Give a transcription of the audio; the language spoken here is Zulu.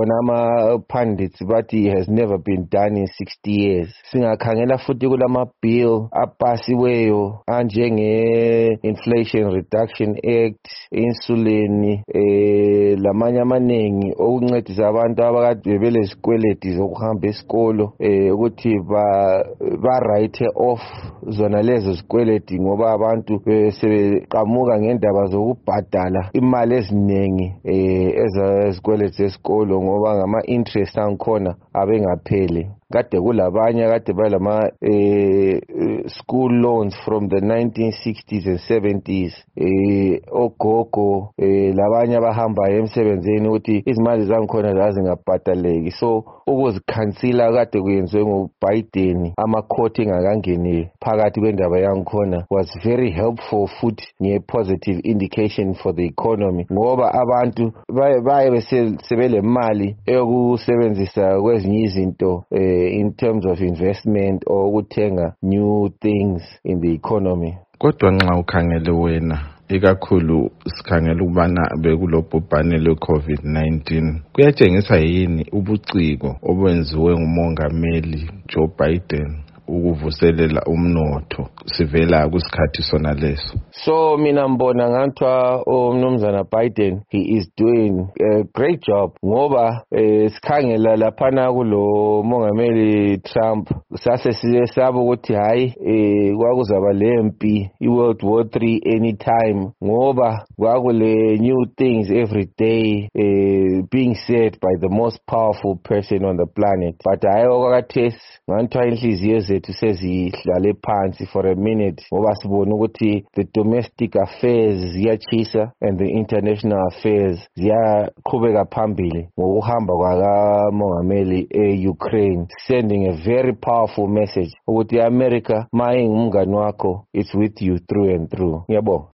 bona ama-pundits bathi has never been done in 60 years. Singakhangela futhi kulama bill apasiweyo anjenge-Inflation Reduction Act, insulin, lamanye amaningi okuncedisa abantu abakade belesikweleti zokuhamba esikolo ukuthi ba-write off zona lezo zikweleti ngoba abantu sebeqamuka ngendaba zokubhadala imali eziningi ezikweleti zesikolo ngoba ngama-interest angikhona abengapheli. Kade kulabanye kade balama school loans from the 1960s and 70s, ogogo labanye abahambayo emsebenzini ukuthi izimali zangikhona zazingabhadaleki. So ukuzikhansila kade kuyenziwe nguBiden, amakhoti engakangeni phakathi kwendaba yangikhona, was very helpful futhi nge-positive indication for the economy ngoba abantu baye sebele mali eyokusebenzisa kwezinye izinto in terms of investment or ukuthenga new things in the economy. Kodwa nxa ukhangele wena ikakhulu sikhangela ukubana bekulobhubhane lwe-COVID-19 kuyatshengisa yini ubuciko obenziwe ngumongameli Joe Biden ukuvuselela umnotho sivela kusikhathi sona leso? So mina mbona ngathiwa umnumzana Biden, he is doing a great job ngoba sikhangela laphana kulo mongameli Trump sase sisaba ukuthi hayi kwakuzaba lempi iWorld War III anytime ngoba kwakule new things every day being said by the most powerful person on the planet. But hayi okwakathesi ngathiwa inhliziyo zethu sezihlale phansi for a minute ngoba sibona ukuthi the domestic affairs ziyachisa and the international affairs ziyaqhubeka phambili ngokuhamba kwakamongameli e-Ukraine, sending a very powerful message ukuthi America mayingumngani wakho, it's with you through and through. Ngiyabonga.